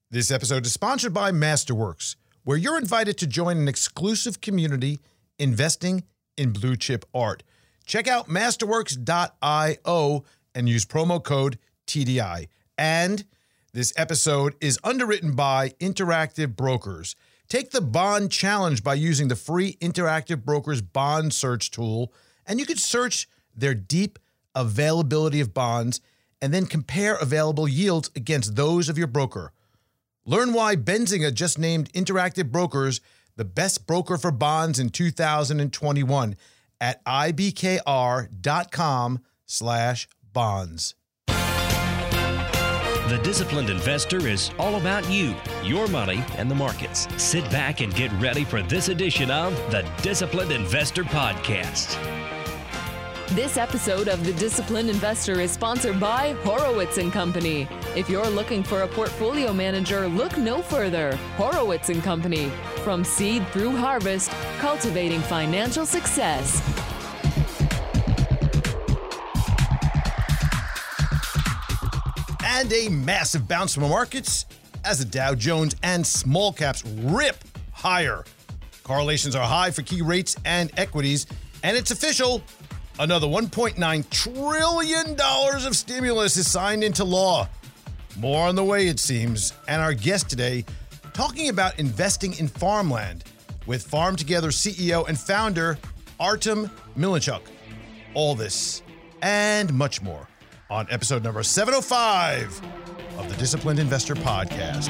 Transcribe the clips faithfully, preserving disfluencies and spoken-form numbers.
This episode is sponsored by Masterworks, where you're invited to join an exclusive community investing in blue chip art. Check out masterworks dot io and use promo code T D I. And this episode is underwritten by Interactive Brokers. Take the bond challenge by using the free Interactive Brokers bond search tool, and you can search their deep availability of bonds and then compare available yields against those of your broker. Learn why Benzinga just named Interactive Brokers the best broker for bonds in two thousand twenty-one at ibkr.com slash bonds. The Disciplined Investor is all about you, your money, and the markets. Sit back and get ready for this edition of the Disciplined Investor Podcast. This episode of The Disciplined Investor is sponsored by Horowitz and Company. If you're looking for a portfolio manager, look no further. Horowitz and Company. From seed through harvest, cultivating financial success. And a massive bounce from the markets as the Dow Jones and small caps rip higher. Correlations are high for key rates and equities, and it's official. Another one point nine trillion dollars of stimulus is signed into law. More on the way, it seems. And our guest today, talking about investing in farmland with Farm Together C E O and founder Artem Milanchuk. All this and much more on episode number seven oh five of the Disciplined Investor Podcast.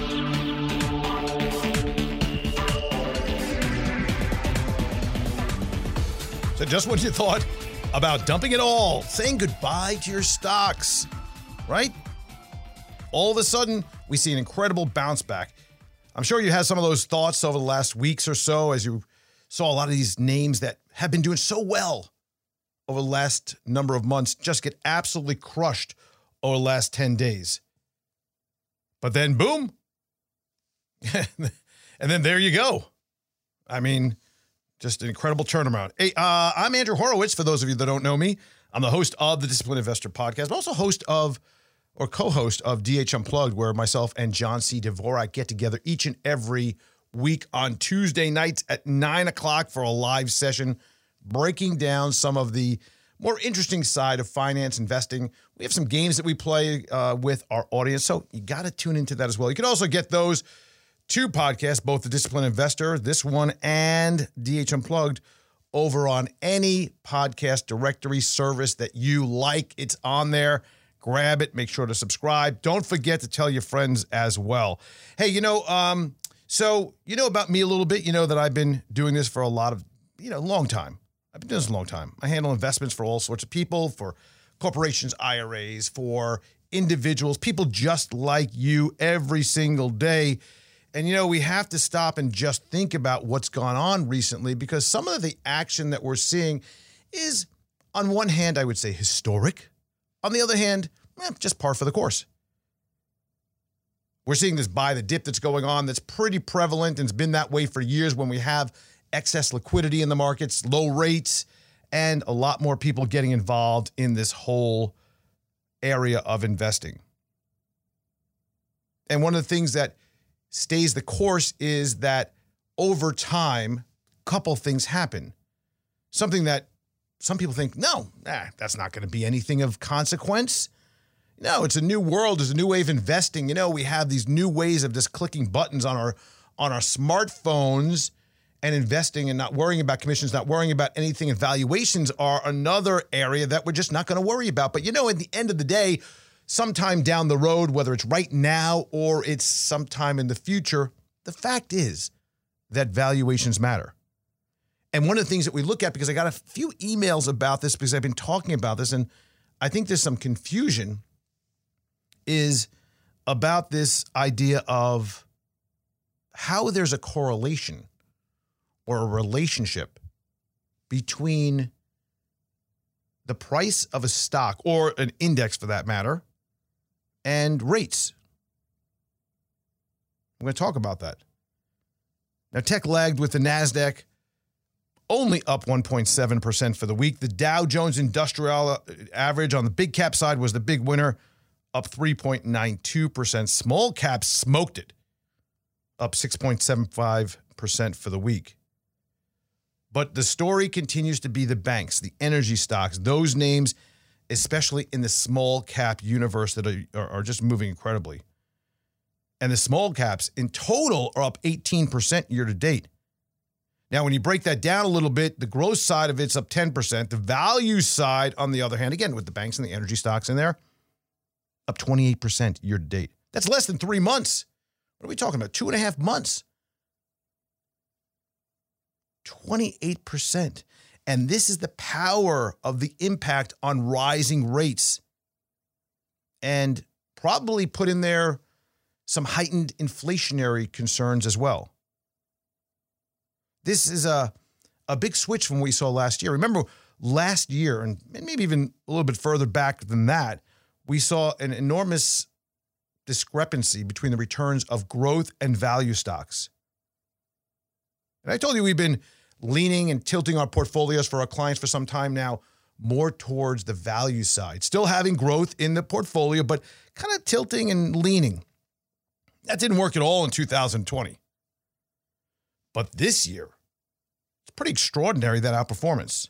So just when you thought about dumping it all, saying goodbye to your stocks, right? All of a sudden, we see an incredible bounce back. I'm sure you had some of those thoughts over the last weeks or so as you saw a lot of these names that have been doing so well over the last number of months just get absolutely crushed over the last ten days. But then, boom. And then there you go. I mean, just an incredible turnaround. Hey, uh, I'm Andrew Horowitz, for those of you that don't know me. I'm the host of the Disciplined Investor Podcast, but also host of, or co-host of D H Unplugged, where myself and John C. Dvorak get together each and every week on Tuesday nights at nine o'clock for a live session, breaking down some of the more interesting side of finance investing. We have some games that we play uh, with our audience, so you got to tune into that as well. You can also get those two podcasts, both the Disciplined Investor, this one, and D H Unplugged, over on any podcast directory service that you like. It's on there. Grab it. Make sure to subscribe. Don't forget to tell your friends as well. Hey, you know, um, so you know about me a little bit. You know that I've been doing this for a lot of, you know, long time. I've been doing this a long time. I handle investments for all sorts of people, for corporations, I R As, for individuals, people just like you every single day. And, you know, we have to stop and just think about what's gone on recently, because some of the action that we're seeing is, on one hand, I would say historic. On the other hand, eh, just par for the course. We're seeing this buy the dip that's going on that's pretty prevalent, and it's been that way for years when we have excess liquidity in the markets, low rates, and a lot more people getting involved in this whole area of investing. And one of the things that stays the course is that over time, a couple things happen. Something that some people think, no, nah, that's not going to be anything of consequence. No, it's a new world. There's a new way of investing. You know, we have these new ways of just clicking buttons on our on our smartphones and investing and not worrying about commissions, not worrying about anything. And valuations are another area that we're just not going to worry about. But, you know, at the end of the day, sometime down the road, whether it's right now or it's sometime in the future, the fact is that valuations matter. And one of the things that we look at, because I got a few emails about this because I've been talking about this, and I think there's some confusion, is about this idea of how there's a correlation or a relationship between the price of a stock, or an index for that matter, and rates. I'm going to talk about that. Now, tech lagged with the NASDAQ only up one point seven percent for the week. The Dow Jones Industrial Average on the big cap side was the big winner, up three point nine two percent. Small caps smoked it, up six point seven five percent for the week. But the story continues to be the banks, the energy stocks, those names, especially in the small cap universe, that are, are, are just moving incredibly. And the small caps in total are up eighteen percent year to date. Now, when you break that down a little bit, the growth side of it's up ten percent. The value side, on the other hand, again, with the banks and the energy stocks in there, up twenty-eight percent year to date. That's less than three months. What are we talking about? Two and a half months. twenty-eight percent. And this is the power of the impact on rising rates. And probably put in there some heightened inflationary concerns as well. This is a, a big switch from what we saw last year. Remember, last year, and maybe even a little bit further back than that, we saw an enormous discrepancy between the returns of growth and value stocks. And I told you we've been leaning and tilting our portfolios for our clients for some time now more towards the value side. Still having growth in the portfolio, but kind of tilting and leaning. That didn't work at all in two thousand twenty. But this year, it's pretty extraordinary, that outperformance.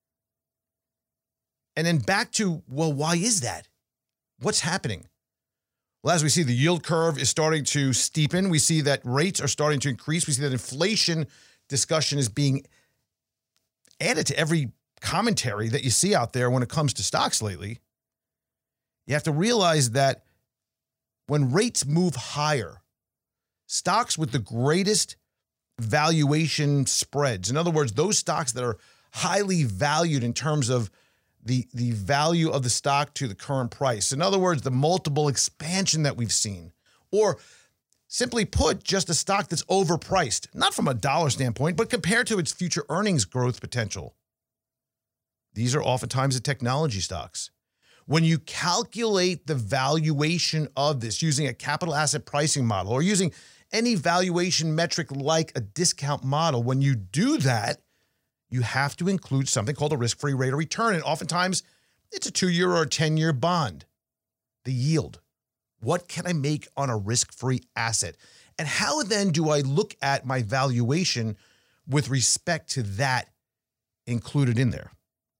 And then back to, well, why is that? What's happening? Well, as we see, the yield curve is starting to steepen. We see that rates are starting to increase. We see that inflation discussion is being added to every commentary that you see out there when it comes to stocks lately. You have to realize that when rates move higher, stocks with the greatest valuation spreads, in other words, those stocks that are highly valued in terms of the, the value of the stock to the current price, in other words, the multiple expansion that we've seen, or simply put, just a stock that's overpriced, not from a dollar standpoint, but compared to its future earnings growth potential. These are oftentimes the technology stocks. When you calculate the valuation of this using a capital asset pricing model or using any valuation metric like a discount model, when you do that, you have to include something called a risk-free rate of return. And oftentimes, it's a two-year or a ten-year bond. The yield. What can I make on a risk-free asset? And how then do I look at my valuation with respect to that included in there?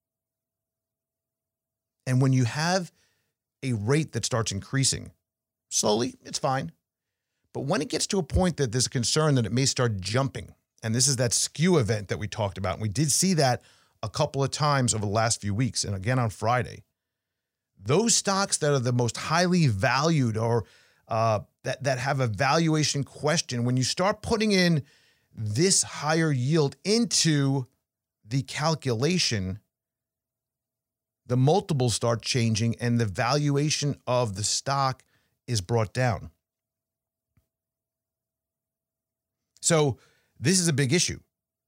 And when you have a rate that starts increasing, slowly, it's fine. But when it gets to a point that there's a concern that it may start jumping, and this is that skew event that we talked about, and we did see that a couple of times over the last few weeks, and again on Friday, those stocks that are the most highly valued or uh, that, that have a valuation question, when you start putting in this higher yield into the calculation, the multiples start changing and the valuation of the stock is brought down. So this is a big issue.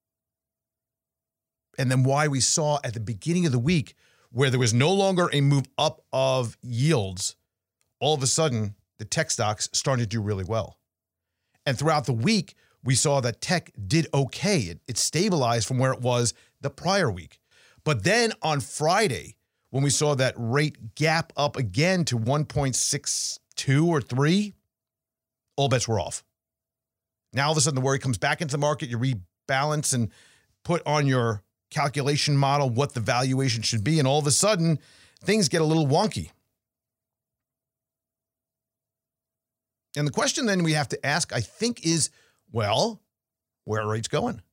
And then why we saw at the beginning of the week where there was no longer a move up of yields, all of a sudden the tech stocks started to do really well. And throughout the week, we saw that tech did okay. It, it stabilized from where it was the prior week. But then on Friday, when we saw that rate gap up again to one point six two or three, all bets were off. Now, all of a sudden, the worry comes back into the market. You rebalance and put on your calculation model what the valuation should be. And all of a sudden, things get a little wonky. And the question then we have to ask, I think, is, well, where are rates going?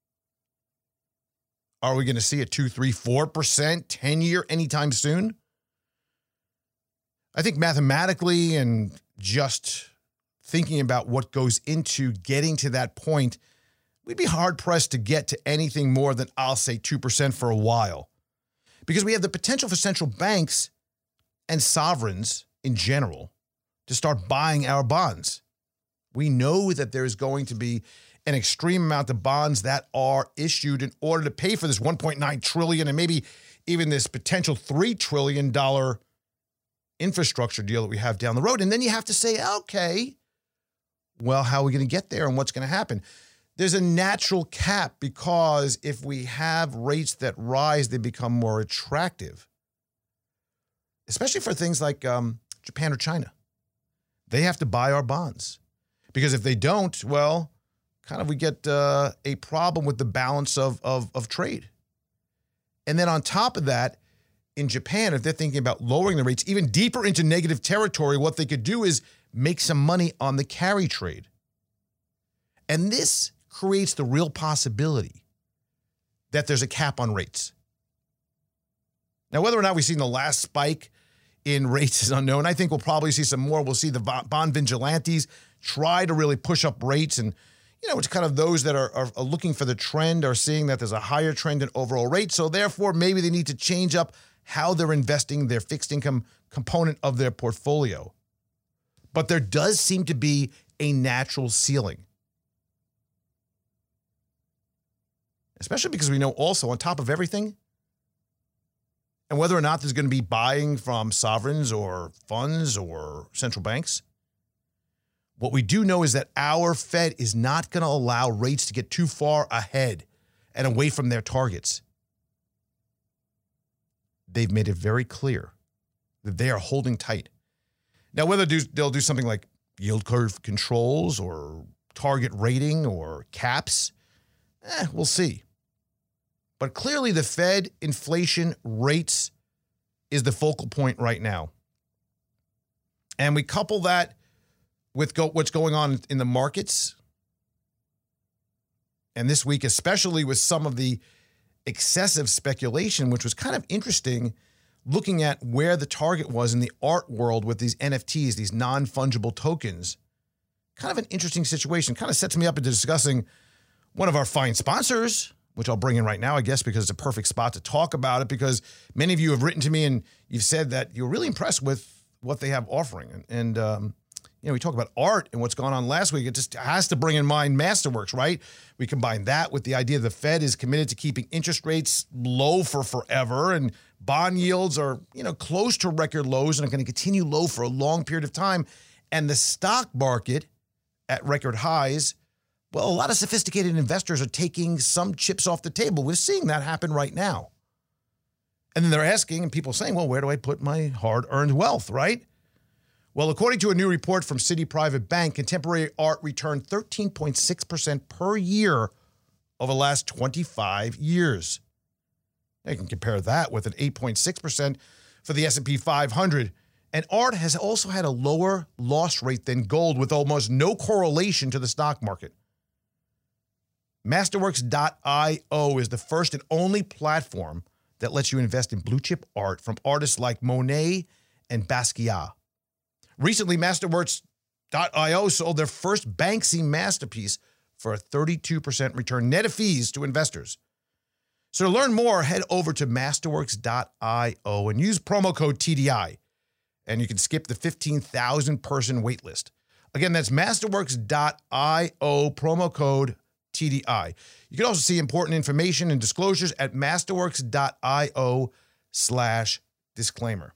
Are we going to see a two, three, four percent ten-year anytime soon? I think mathematically and just thinking about what goes into getting to that point, we'd be hard-pressed to get to anything more than, I'll say, two percent for a while. Because we have the potential for central banks and sovereigns in general to start buying our bonds. We know that there is going to be an extreme amount of bonds that are issued in order to pay for this one point nine trillion dollars and maybe even this potential three trillion dollars infrastructure deal that we have down the road. And then you have to say, okay, well, how are we going to get there and what's going to happen? There's a natural cap because if we have rates that rise, they become more attractive, especially for things like um, Japan or China. They have to buy our bonds. Because if they don't, well, kind of we get uh, a problem with the balance of, of, of trade. And then on top of that, in Japan, if they're thinking about lowering the rates even deeper into negative territory, what they could do is make some money on the carry trade. And this creates the real possibility that there's a cap on rates. Now, whether or not we've seen the last spike in rates is unknown. I think we'll probably see some more. We'll see the bond vigilantes try to really push up rates. And, you know, it's kind of those that are, are, are looking for the trend are seeing that there's a higher trend in overall rates. So therefore, maybe they need to change up how they're investing their fixed income component of their portfolio. But there does seem to be a natural ceiling. Especially because we know also on top of everything, and whether or not there's going to be buying from sovereigns or funds or central banks, what we do know is that our Fed is not going to allow rates to get too far ahead and away from their targets. They've made it very clear that they are holding tight. Now, whether they'll do something like yield curve controls or target rating or caps, eh, we'll see. But clearly the Fed inflation rates is the focal point right now. And we couple that with go, what's going on in the markets. And this week, especially with some of the excessive speculation, which was kind of interesting, looking at where the target was in the art world with these N F Ts, these non-fungible tokens. Kind of an interesting situation. Kind of sets me up into discussing one of our fine sponsors, which I'll bring in right now, I guess, because it's a perfect spot to talk about it, because many of you have written to me and you've said that you're really impressed with what they have offering. And, and um, you know, we talk about art and what's gone on last week. It just has to bring in mind Masterworks, right? We combine that with the idea the Fed is committed to keeping interest rates low for forever, and bond yields are, you know, close to record lows and are going to continue low for a long period of time. And the stock market at record highs. Well, a lot of sophisticated investors are taking some chips off the table. We're seeing that happen right now. And then they're asking, and people saying, well, where do I put my hard-earned wealth, right? Well, according to a new report from Citi Private Bank, contemporary art returned thirteen point six percent per year over the last twenty-five years. You can compare that with an eight point six percent for the S and P five hundred. And art has also had a lower loss rate than gold, with almost no correlation to the stock market. Masterworks dot io is the first and only platform that lets you invest in blue chip art from artists like Monet and Basquiat. Recently, Masterworks dot io sold their first Banksy masterpiece for a thirty-two percent return net of fees to investors. So to learn more, head over to Masterworks dot io and use promo code T D I, and you can skip the fifteen thousand person wait list. Again, that's Masterworks dot io, promo code T D I. You can also see important information and disclosures at Masterworks dot io slash disclaimer.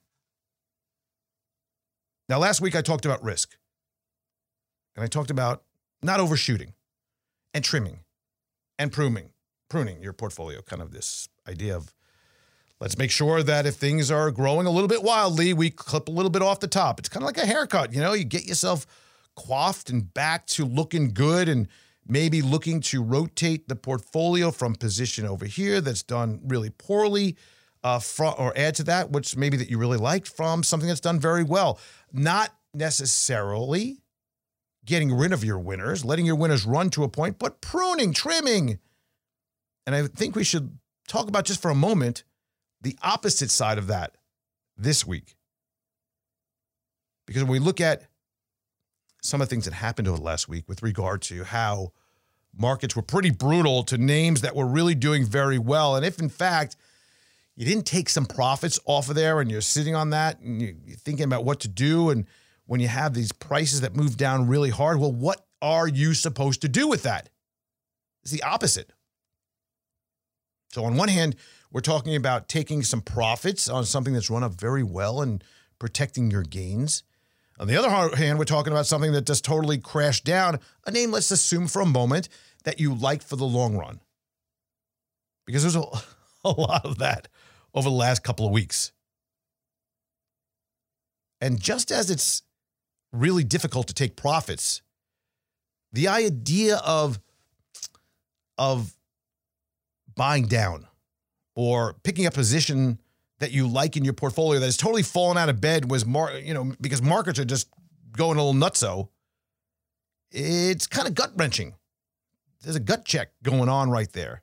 Now, last week I talked about risk, and I talked about not overshooting and trimming and pruning, pruning your portfolio, kind of this idea of let's make sure that if things are growing a little bit wildly, we clip a little bit off the top. It's kind of like a haircut, you know, you get yourself coiffed and back to looking good, and maybe looking to rotate the portfolio from position over here that's done really poorly, uh, from, or add to that, which maybe that you really liked, from something that's done very well. Not necessarily getting rid of your winners, letting your winners run to a point, but pruning, trimming. And I think we should talk about, just for a moment, the opposite side of that this week. Because when we look at some of the things that happened over the last week with regard to how markets were pretty brutal to names that were really doing very well, and if in fact you didn't take some profits off of there and you're sitting on that and you're thinking about what to do, and when you have these prices that move down really hard, well, what are you supposed to do with that? It's the opposite. So on one hand, we're talking about taking some profits on something that's run up very well and protecting your gains. On the other hand, we're talking about something that just totally crashed down, a name, let's assume for a moment, that you like for the long run. Because there's a, a lot of that over the last couple of weeks. And just as it's really difficult to take profits, the idea of, of buying down or picking up a position that you like in your portfolio that has totally fallen out of bed was mar- you know, because markets are just going a little nutso, it's kind of gut-wrenching. There's a gut check going on right there.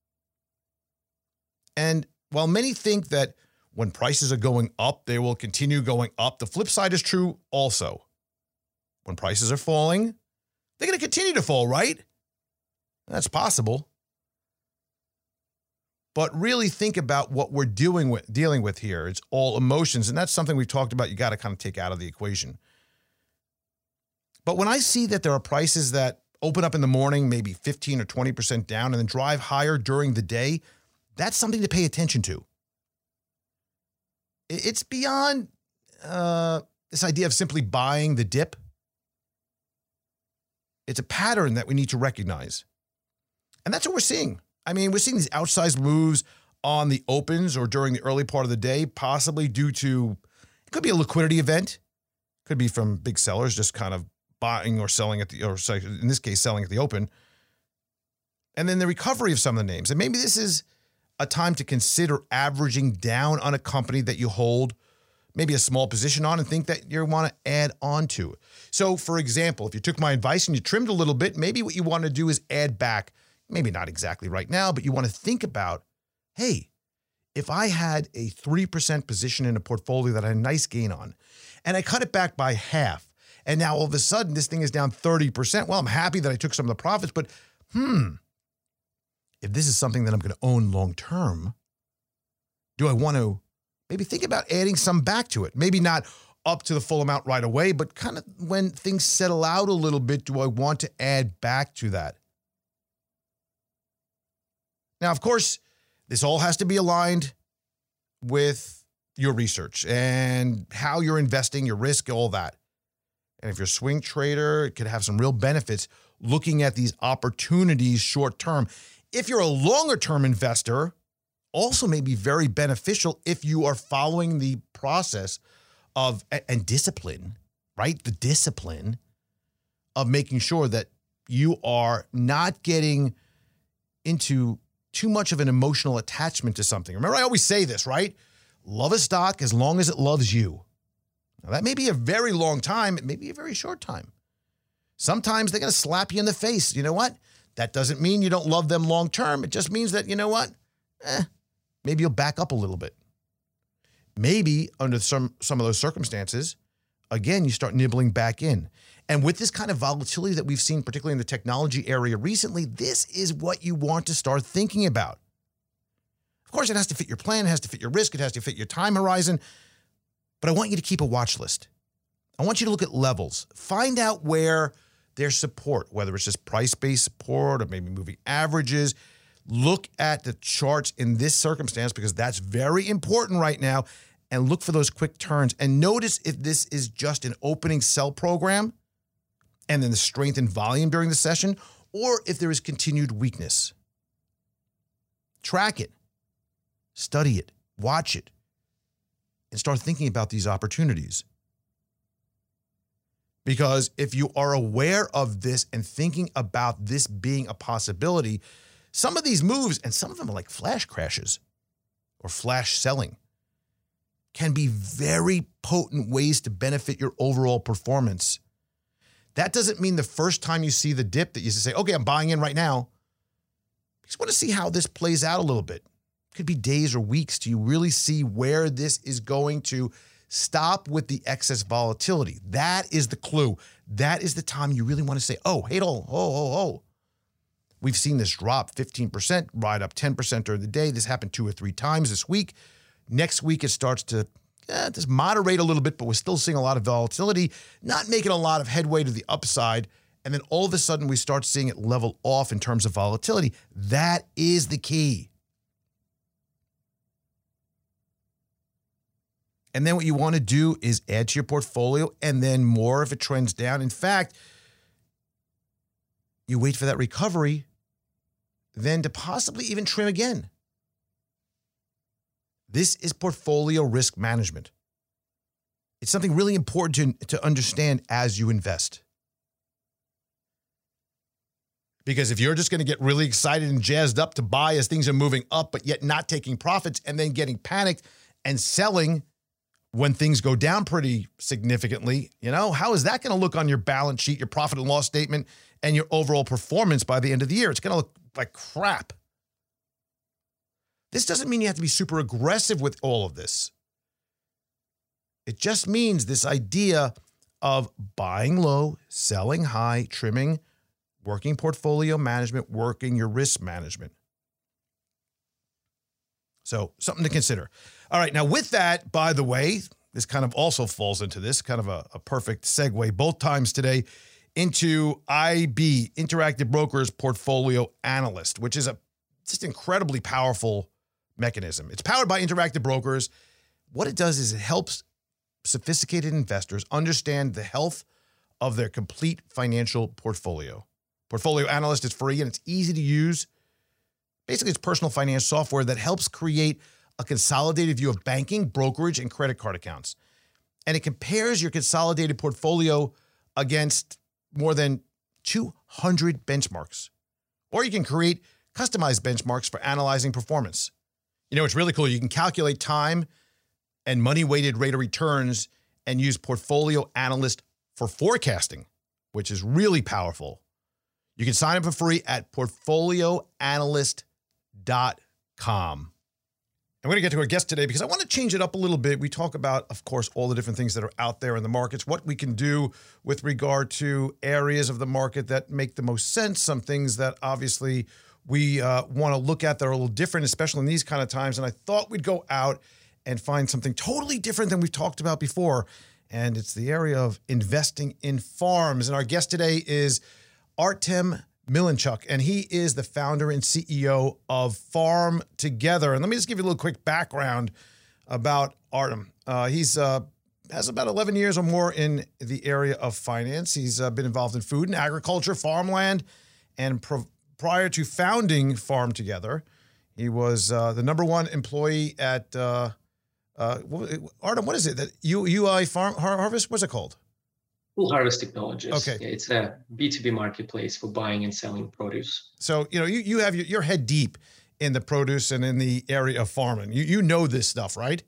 And while many think that when prices are going up, they will continue going up, the flip side is true also. When prices are falling, they're going to continue to fall, right? That's possible. But really think about what we're doing with, dealing with here. It's all emotions, and that's something we've talked about you got to kind of take out of the equation. But when I see that there are prices that open up in the morning, maybe fifteen or twenty percent down, and then drive higher during the day, that's something to pay attention to. It's beyond uh, this idea of simply buying the dip. It's a pattern that we need to recognize. And that's what we're seeing. I mean, we're seeing these outsized moves on the opens or during the early part of the day, possibly due to, it could be a liquidity event. Could be from big sellers just kind of buying or selling at the, or in this case, selling at the open. And then the recovery of some of the names. And maybe this is a time to consider averaging down on a company that you hold maybe a small position on and think that you want to add on to. So, for example, if you took my advice and you trimmed a little bit, maybe what you want to do is add back, maybe not exactly right now, but you want to think about, hey, if I had a three percent position in a portfolio that I had a nice gain on, and I cut it back by half, and now all of a sudden this thing is down thirty percent, well, I'm happy that I took some of the profits, but hmm, if this is something that I'm going to own long-term, do I want to maybe think about adding some back to it? Maybe not up to the full amount right away, but kind of when things settle out a little bit, do I want to add back to that? Now, of course, this all has to be aligned with your research and how you're investing, your risk, all that. And if you're a swing trader, it could have some real benefits looking at these opportunities short term. If you're a longer term investor, also may be very beneficial if you are following the process of and discipline, right? The discipline of making sure that you are not getting into too much of an emotional attachment to something. Remember, I always say this, right? Love a stock as long as it loves you. Now, that may be a very long time. It may be a very short time. Sometimes they're going to slap you in the face. You know what? That doesn't mean you don't love them long term. It just means that, you know what? Eh, maybe you'll back up a little bit. Maybe under some, some of those circumstances, again, you start nibbling back in. And with this kind of volatility that we've seen, particularly in the technology area recently, this is what you want to start thinking about. Of course, it has to fit your plan, it has to fit your risk, it has to fit your time horizon. But I want you to keep a watch list. I want you to look at levels. Find out where there's support, whether it's just price-based support or maybe moving averages. Look at the charts in this circumstance because that's very important right now, and look for those quick turns. And notice if this is just an opening sell program and then the strength and volume during the session, or if there is continued weakness. Track it, study it, watch it, and start thinking about these opportunities. Because if you are aware of this and thinking about this being a possibility, some of these moves, and some of them are like flash crashes or flash selling, can be very potent ways to benefit your overall performance. That doesn't mean the first time you see the dip that you say, okay, I'm buying in right now. You just want to see how this plays out a little bit. It could be days or weeks till you really see where this is going to stop with the excess volatility. That is the clue. That is the time you really want to say, oh, hey, oh, oh, oh, oh. We've seen this drop fifteen percent, ride up ten percent during the day. This happened two or three times this week. Next week, it starts to eh, just moderate a little bit, but we're still seeing a lot of volatility, not making a lot of headway to the upside. And then all of a sudden, we start seeing it level off in terms of volatility. That is the key. And then what you want to do is add to your portfolio and then more if it trends down. In fact, you wait for that recovery, then to possibly even trim again. This is portfolio risk management. It's something really important to, to understand as you invest. Because if you're just going to get really excited and jazzed up to buy as things are moving up, but yet not taking profits and then getting panicked and selling when things go down pretty significantly, you know, how is that going to look on your balance sheet, your profit and loss statement, and your overall performance by the end of the year? It's going to look like crap. This doesn't mean you have to be super aggressive with all of this. It just means this idea of buying low, selling high, trimming, working portfolio management, working your risk management. So something to consider. All right. Now with that, by the way, this kind of also falls into this, kind of a, a perfect segue both times today into I B, Interactive Brokers Portfolio Analyst, which is a just incredibly powerful mechanism. It's powered by Interactive Brokers. What it does is it helps sophisticated investors understand the health of their complete financial portfolio. Portfolio Analyst is free and it's easy to use. Basically, it's personal finance software that helps create a consolidated view of banking, brokerage, and credit card accounts. And it compares your consolidated portfolio against more than two hundred benchmarks. Or you can create customized benchmarks for analyzing performance. You know, it's really cool. You can calculate time and money-weighted rate of returns and use Portfolio Analyst for forecasting, which is really powerful. You can sign up for free at portfolio analyst dot com. I'm going to get to our guest today because I want to change it up a little bit. We talk about, of course, all the different things that are out there in the markets, what we can do with regard to areas of the market that make the most sense, some things that obviously we uh, want to look at that are a little different, especially in these kind of times. And I thought we'd go out and find something totally different than we've talked about before. And it's the area of investing in farms. And our guest today is Artem Milanchuk, and he is the founder and C E O of Farm Together. And let me just give you a little quick background about Artem. Uh, he's uh, has about eleven years or more in the area of finance. He's uh, been involved in food and agriculture, farmland, and pro- prior to founding Farm Together, he was uh, the number one employee at uh, uh, Artem. What is it that U, UI Farm Har- Harvest? What's it called? Full Harvest Technologies. Okay. It's a B two B marketplace for buying and selling produce. So, you know, you, you have your, your head deep in the produce and in the area of farming. You you know this stuff, right?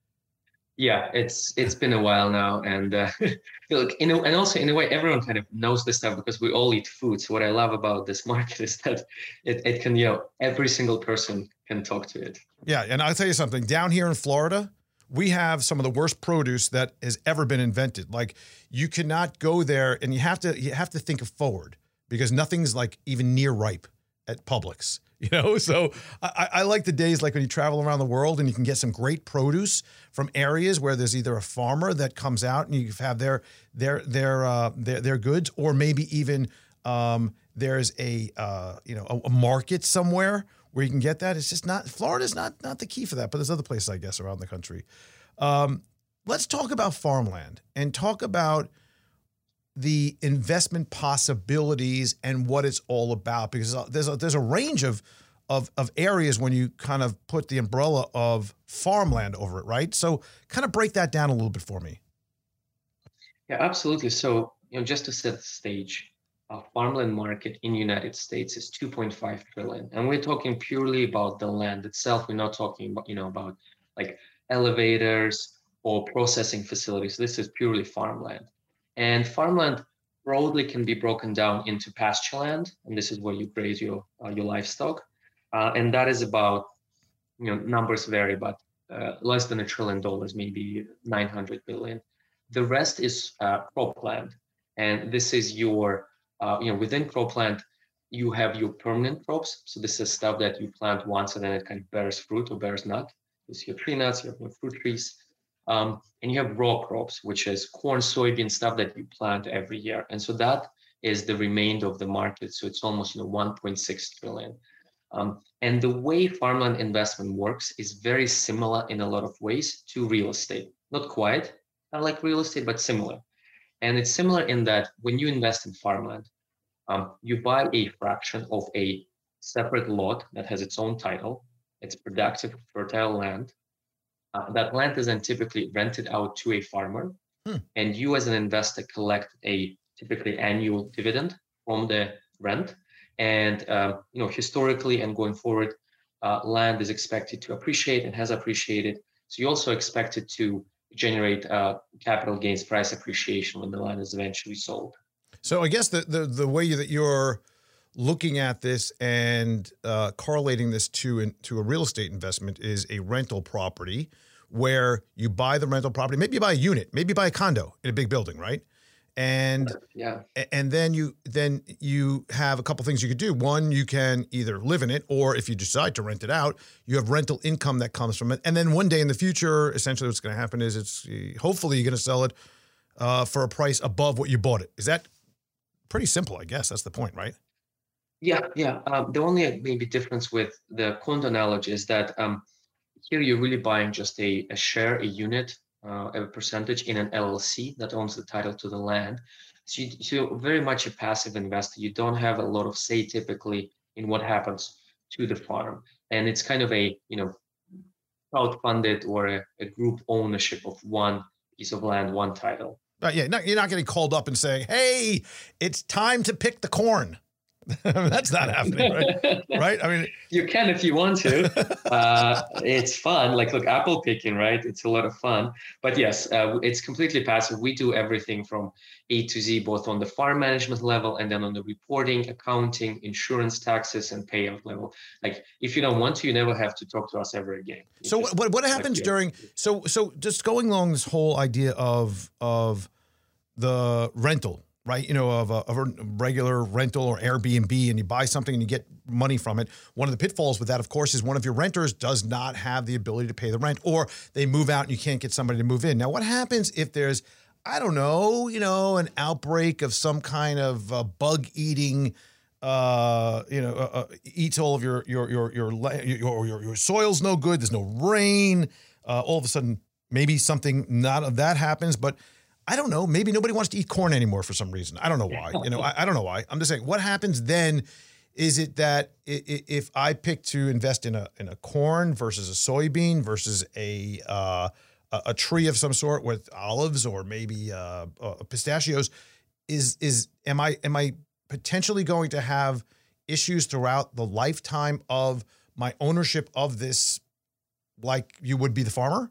Yeah, it's it's been a while now, and uh, look, you know, and also in a way, everyone kind of knows this stuff because we all eat food. So what I love about this market is that it, it can, you know, every single person can talk to it. Yeah, and I'll tell you something. Down here in Florida, we have some of the worst produce that has ever been invented. Like, you cannot go there, and you have to you have to think of forward because nothing's like even near ripe at Publix. You know, so I, I like the days like when you travel around the world and you can get some great produce from areas where there's either a farmer that comes out and you have their their their uh, their, their goods, or maybe even um, there's a uh, you know a, a market somewhere where you can get that. It's just not Florida's not not the key for that, but there's other places I guess around the country. Um, let's talk about farmland and talk about the investment possibilities and what it's all about, because there's a, there's a range of, of, of areas when you kind of put the umbrella of farmland over it, right? So kind of break that down a little bit for me. Yeah, absolutely. So, you know, just to set the stage, a farmland market in the United States is two point five trillion. And we're talking purely about the land itself. We're not talking about, you know, about like elevators or processing facilities. This is purely farmland. And farmland broadly can be broken down into pasture land, and this is where you graze your uh, your livestock, uh, and that is about, you know, numbers vary, but uh, less than a trillion dollars, maybe nine hundred billion. The rest is uh, cropland, and this is your, uh, you know, within cropland, you have your permanent crops. So this is stuff that you plant once and then it kind of bears fruit or bears nut. This is your tree nuts, you have your fruit trees. Um, and you have raw crops, which is corn, soybean, stuff that you plant every year. And so that is the remainder of the market. So it's almost, you know, one point six trillion. Um, and the way farmland investment works is very similar in a lot of ways to real estate. Not quite uh, like real estate, but similar. And it's similar in that when you invest in farmland, um, you buy a fraction of a separate lot that has its own title. It's productive, fertile land. Uh, that land is then typically rented out to a farmer, Hmm. and you as an investor collect a typically annual dividend from the rent. And uh, you know, historically and going forward, uh, land is expected to appreciate and has appreciated. So you also expect it to generate uh, capital gains, price appreciation when the land is eventually sold. So I guess the the, the way that you're looking at this and uh, correlating this to in, to a real estate investment is a rental property where you buy the rental property, maybe you buy a unit, maybe you buy a condo in a big building, right? And yeah, and then you then you have a couple things you could do. One, you can either live in it, or if you decide to rent it out, you have rental income that comes from it. And then one day in the future, essentially what's going to happen is it's hopefully you're going to sell it uh, for a price above what you bought it. Is that pretty simple? I guess that's the point, right? Yeah, yeah. Um, the only maybe difference with the condo analogy is that um, here you're really buying just a, a share, a unit, uh, a percentage in an L L C that owns the title to the land. So, you, so you're very much a passive investor. You don't have a lot of say typically in what happens to the farm, and it's kind of a you know crowd-funded or a, a group ownership of one piece of land, one title. Uh, yeah, not, you're not getting called up and saying, "Hey, it's time to pick the corn." That's not happening, right? Right? I mean, you can if you want to. Uh, it's fun. Like, look, apple picking, right? It's a lot of fun. But yes, uh, it's completely passive. We do everything from A to Z, both on the farm management level and then on the reporting, accounting, insurance, taxes, and payout level. Like, if you don't want to, you never have to talk to us ever again. You so just, what what happens like, during? So so just going along this whole idea of of the rental. Right, you know, of a, of a regular rental or Airbnb, and you buy something and you get money from it. One of the pitfalls with that, of course, is one of your renters does not have the ability to pay the rent, or they move out and you can't get somebody to move in. Now, what happens if there's, I don't know, you know, an outbreak of some kind of uh, bug eating, uh, you know, uh, uh, eats all of your your your your your your, your soil's no good. There's no rain. Uh, all of a sudden, maybe something not of that happens, but I don't know. Maybe nobody wants to eat corn anymore for some reason. I don't know why. You know, I, I don't know why. I'm just saying, what happens then? Is it that if I pick to invest in a in a corn versus a soybean versus a uh, a tree of some sort with olives or maybe uh, uh, pistachios, is is am I am I potentially going to have issues throughout the lifetime of my ownership of this, like you would be the farmer?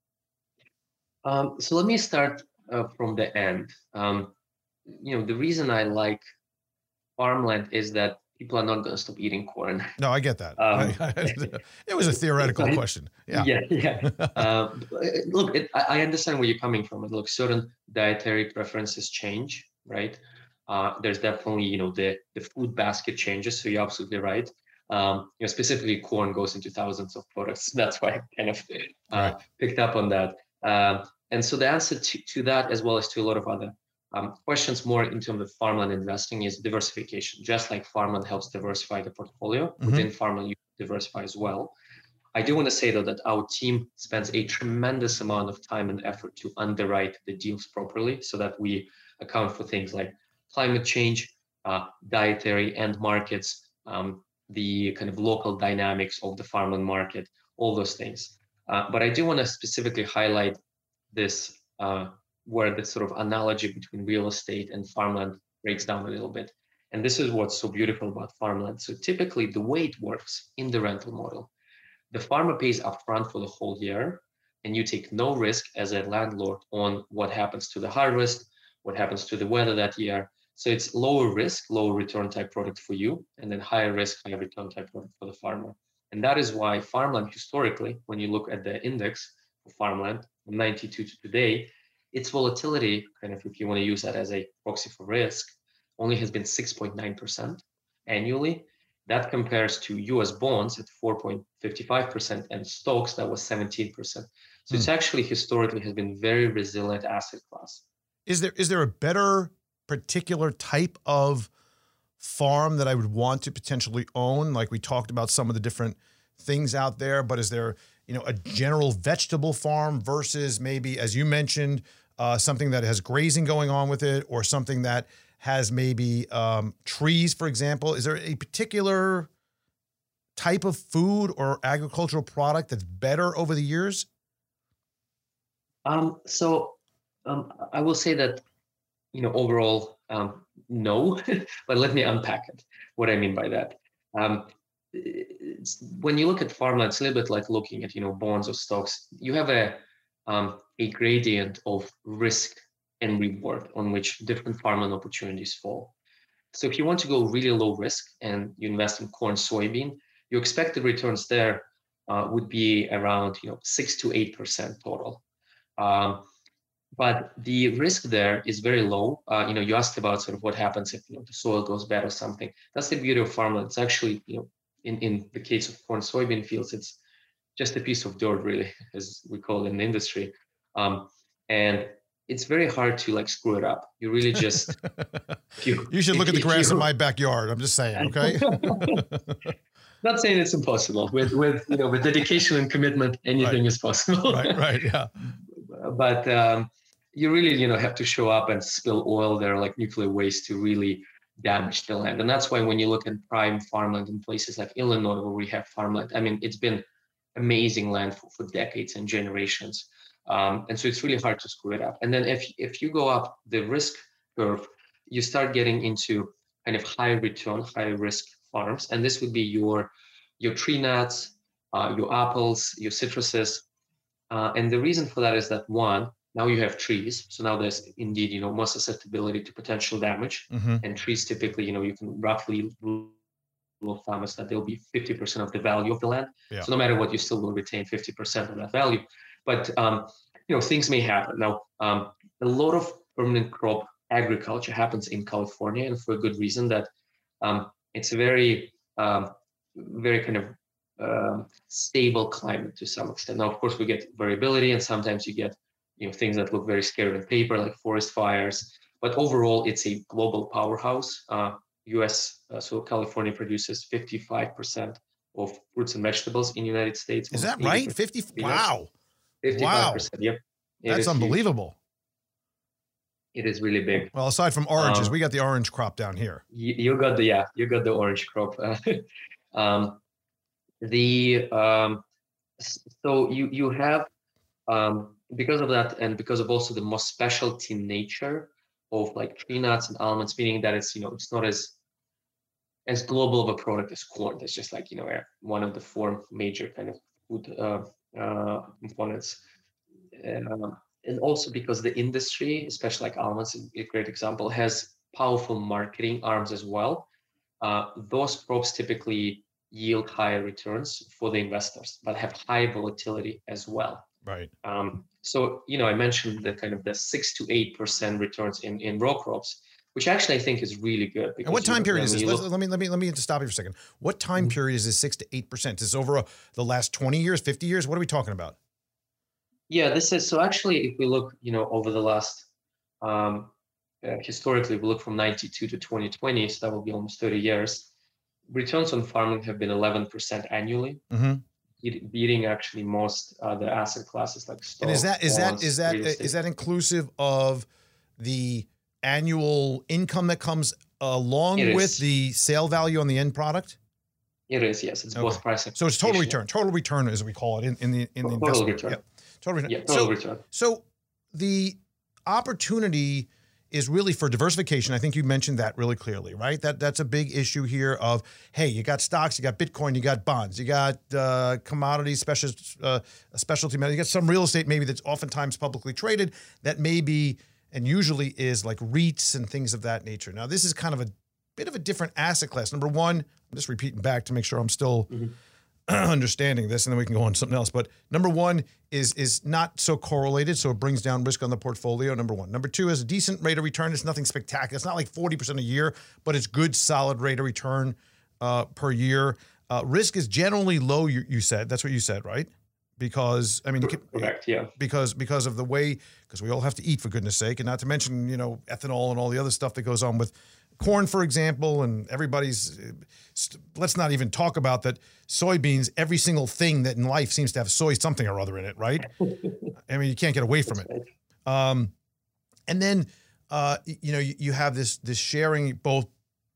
Um, so let me start. Uh, from the end, um, you know, the reason I like farmland is that people are not going to stop eating corn. No, I get that. Um, it was a theoretical question. Yeah, yeah, yeah. uh, look, it, I understand where you're coming from. Look, certain dietary preferences change, right? Uh, there's definitely, you know, the the food basket changes. So you're absolutely right. Um, you know, specifically, corn goes into thousands of products. That's why I kind of uh, right. picked up on that. Um, And so the answer to, to that, as well as to a lot of other um, questions more in terms of farmland investing, is diversification. Just like farmland helps diversify the portfolio, mm-hmm. within farmland you diversify as well. I do want to say, though, that our team spends a tremendous amount of time and effort to underwrite the deals properly so that we account for things like climate change, uh, dietary end markets, um, the kind of local dynamics of the farmland market, all those things. Uh, but I do want to specifically highlight this uh, where the sort of analogy between real estate and farmland breaks down a little bit. And this is what's so beautiful about farmland. So typically the way it works in the rental model, the farmer pays upfront for the whole year, and you take no risk as a landlord on what happens to the harvest, what happens to the weather that year. So it's lower risk, lower return type product for you, and then higher risk, higher return type product for the farmer. And that is why farmland historically, when you look at the index for farmland, from ninety-two to today, its volatility, kind of if you want to use that as a proxy for risk, only has been six point nine percent annually. That compares to U S bonds at four point five five percent and stocks that was seventeen percent. So hmm. it's actually historically has been very resilient asset class. Is there is there a better particular type of farm that I would want to potentially own? Like we talked about some of the different things out there, but is there, you know, a general vegetable farm versus maybe, as you mentioned, uh, something that has grazing going on with it, or something that has maybe um, trees, for example? Is there a particular type of food or agricultural product that's better over the years? Um, so um, I will say that, you know, overall, um, no, but let me unpack it. What I mean by that. Um, it's, when you look at farmland, it's a little bit like looking at, you know, bonds or stocks. You have a um, a gradient of risk and reward on which different farmland opportunities fall. So if you want to go really low risk and you invest in corn, soybean, your expected returns there uh, would be around, you know, six to eight percent total. Um, but the risk there is very low. Uh, you know, you asked about sort of what happens if, you know, the soil goes bad or something. That's the beauty of farmland. It's actually, you know, in, in the case of corn, soybean fields, it's just a piece of dirt, really, as we call it in the industry. Um, and it's very hard to like screw it up. You really just you, you should look at the grass you, in my backyard. I'm just saying, okay? Not saying it's impossible. With with you know with dedication and commitment, anything right. is possible. Right, right, yeah. But um, you really you know have to show up and spill oil there like nuclear waste to really damage the land. And that's why when you look at prime farmland in places like Illinois where we have farmland, I mean, it's been amazing land for, for decades and generations. Um, and so it's really hard to screw it up. And then if if you go up the risk curve, you start getting into kind of high return, high risk farms. And this would be your your tree nuts, uh, your apples, your citruses. Uh, and the reason for that is that one, now you have trees. So now there's indeed, you know, more susceptibility to potential damage. Mm-hmm. And trees typically, you know, you can roughly rule of thumb is that they'll be fifty percent of the value of the land. Yeah. So no matter what, you still will retain fifty percent of that value. But, um, you know, things may happen. Now, um, a lot of permanent crop agriculture happens in California, and for a good reason, that um, it's a very, um, very kind of um, stable climate to some extent. Now, of course, we get variability, and sometimes you get, you know, things that look very scary on paper, like forest fires. But overall, it's a global powerhouse. Uh, U S, uh, so California produces fifty-five percent of fruits and vegetables in the United States. Is that right? fifty? Wow. fifty-five percent, wow. Yep. It That's unbelievable. Huge. It is really big. Well, aside from oranges, um, we got the orange crop down here. You, you got the, yeah, you got the orange crop. um, the, um, so you, you have, um, because of that, and because of also the more specialty nature of like tree nuts and almonds, meaning that it's, you know, it's not as, as global of a product as corn. It's just like, you know, one of the four major kind of food uh, uh, components. Um, and also because the industry, especially like almonds, a great example, has powerful marketing arms as well. Uh, those crops typically yield higher returns for the investors, but have high volatility as well. Right. Um, so, you know, I mentioned the kind of the six to eight percent returns in, in row crops, which actually I think is really good. And what time you, period is this? Look, let me let me let me stop you for a second. What time mm-hmm. period is this six to eight percent? Is this over a, the last twenty years, fifty years? What are we talking about? Yeah, this is so. Actually, if we look, you know, over the last um, uh, historically, we look from ninety-two to twenty twenty, so that will be almost thirty years. Returns on farming have been eleven percent annually. Mm-hmm. Beating actually most other asset classes like stocks. And is that is bonds, that is that is that inclusive of the annual income that comes along with the sale value on the end product? It is, yes. It's okay. Both price. So it's total return. Total return, as we call it in, in the in the total investment. Return. Yeah. Total return. Yeah, total so, return. So the opportunity is really for diversification. I think you mentioned that really clearly, right? That that's a big issue here of, hey, you got stocks, you got Bitcoin, you got bonds, you got uh, commodities, special, uh, specialty metals, you got some real estate maybe that's oftentimes publicly traded that maybe and usually is like REITs and things of that nature. Now, this is kind of a bit of a different asset class. Number one, I'm just repeating back to make sure I'm still mm-hmm. understanding this, and then we can go on to something else. But number one is is not so correlated, so it brings down risk on the portfolio, number one. Number two is a decent rate of return. It's nothing spectacular. It's not like forty percent a year, but it's good, solid rate of return uh, per year. Uh, risk is generally low, you, you said. That's what you said, right? Because, I mean, you can, correct, yeah. Because because of the way, because we all have to eat, for goodness sake, and not to mention, you know, ethanol and all the other stuff that goes on with corn, for example, and everybody's, let's not even talk about that soybeans, every single thing that in life seems to have soy something or other in it, right? I mean, you can't get away from it. Um, and then, uh, you know, you, you have this this sharing both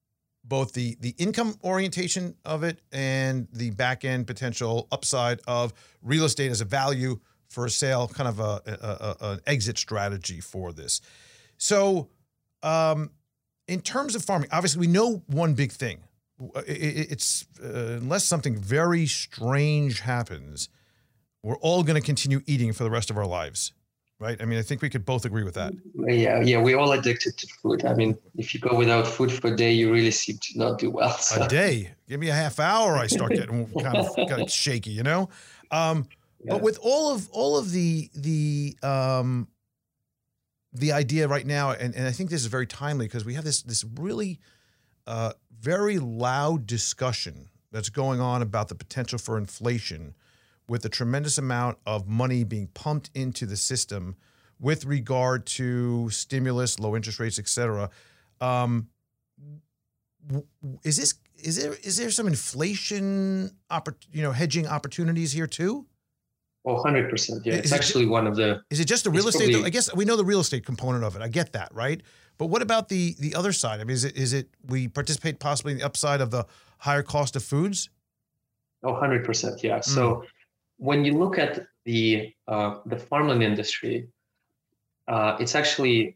both the the income orientation of it and the back end potential upside of real estate as a value for a sale, kind of a, a, a an exit strategy for this. So, um, in terms of farming, obviously we know one big thing. It's uh, unless something very strange happens, we're all going to continue eating for the rest of our lives, right? I mean, I think we could both agree with that. Yeah, yeah, we're all addicted to food. I mean, if you go without food for a day, you really seem to not do well. So. A day? Give me a half hour, I start getting kind of, kind of shaky, you know? Um, yeah. But with all of all of the the um, the idea right now, and, and I think this is very timely because we have this this really uh, very loud discussion that's going on about the potential for inflation with a tremendous amount of money being pumped into the system with regard to stimulus, low interest rates, et cetera. Um, is this is there is there some inflation oppor- you know hedging opportunities here too? Oh, one hundred percent. Yeah, it's it actually just, one of the. Is it just the real estate? Probably, I guess we know the real estate component of it. I get that, right? But what about the the other side? I mean, is it is it we participate possibly in the upside of the higher cost of foods? Oh, one hundred percent. Yeah. Mm. So when you look at the uh, the farmland industry, uh, it's actually